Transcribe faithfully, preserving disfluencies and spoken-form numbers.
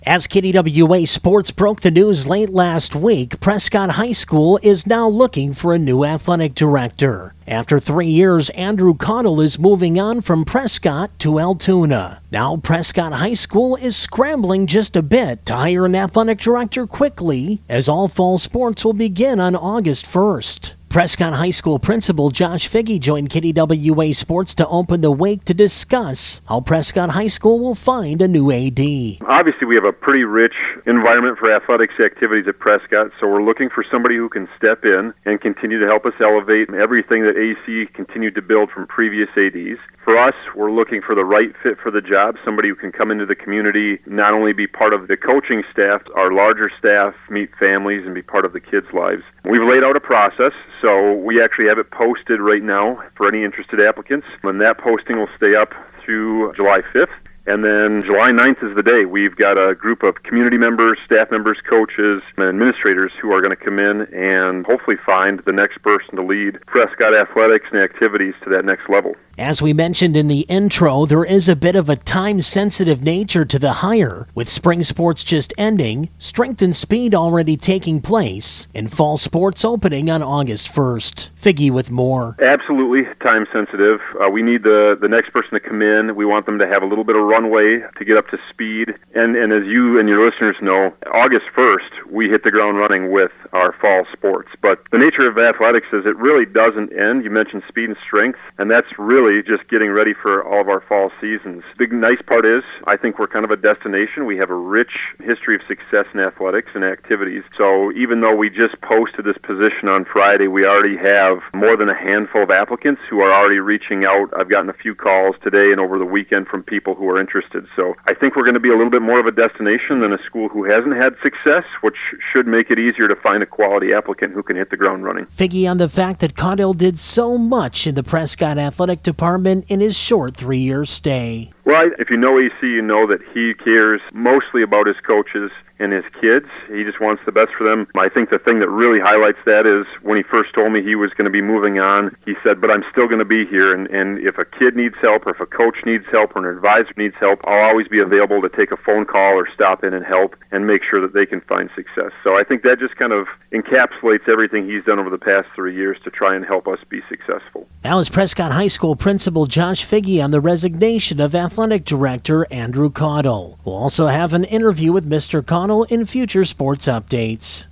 As K D W A Sports broke the news late last week, Prescott High School is now looking for a new athletic director. After three years, Andrew Caudill is moving on from Prescott to Altoona. Now Prescott High School is scrambling just a bit to hire an athletic director quickly, as all fall sports will begin on August first. Prescott High School principal Josh Figge joined K D W A Sports to open the wake to discuss how Prescott High School will find a new A D. Obviously, we have a pretty rich environment for athletics activities at Prescott, so we're looking for somebody who can step in and continue to help us elevate everything that A C continued to build from previous A Ds. For us, we're looking for the right fit for the job, somebody who can come into the community, not only be part of the coaching staff, our larger staff, meet families, and be part of the kids' lives. We've laid out a process, so we actually have it posted right now for any interested applicants, and that posting will stay up through July fifth. And then July ninth is the day. We've got a group of community members, staff members, coaches, and administrators who are going to come in and hopefully find the next person to lead Prescott athletics and activities to that next level. As we mentioned in the intro, there is a bit of a time-sensitive nature to the hire, with spring sports just ending, strength and speed already taking place, and fall sports opening on August first. Figge with more. Absolutely time-sensitive. Uh, we need the, the next person to come in. We want them to have a little bit of runway to get up to speed. And, and as you and your listeners know, August first, we hit the ground running with our fall sports. But the nature of athletics is it really doesn't end. You mentioned speed and strength, and that's really just getting ready for all of our fall seasons. The nice part is, I think we're kind of a destination. We have a rich history of success in athletics and activities. So even though we just posted this position on Friday, we already have more than a handful of applicants who are already reaching out. I've gotten a few calls today and over the weekend from people who are interested. So I think we're going to be a little bit more of a destination than a school who hasn't had success, which should make it easier to find a quality applicant who can hit the ground running. Figge on the fact that Caudill did so much in the Prescott Athletic Department in his short three-year stay. Well, if you know A C, you know that he cares mostly about his coaches and his kids. He just wants the best for them. I think the thing that really highlights that is when he first told me he was going to be moving on, he said, but I'm still going to be here, and, and if a kid needs help or if a coach needs help or an advisor needs help, I'll always be available to take a phone call or stop in and help and make sure that they can find success. So I think that just kind of encapsulates everything he's done over the past three years to try and help us be successful. That was Prescott High School principal Josh Figge on the resignation of athletic director Andrew Caudill. We'll also have an interview with Mister Caudill in future sports updates.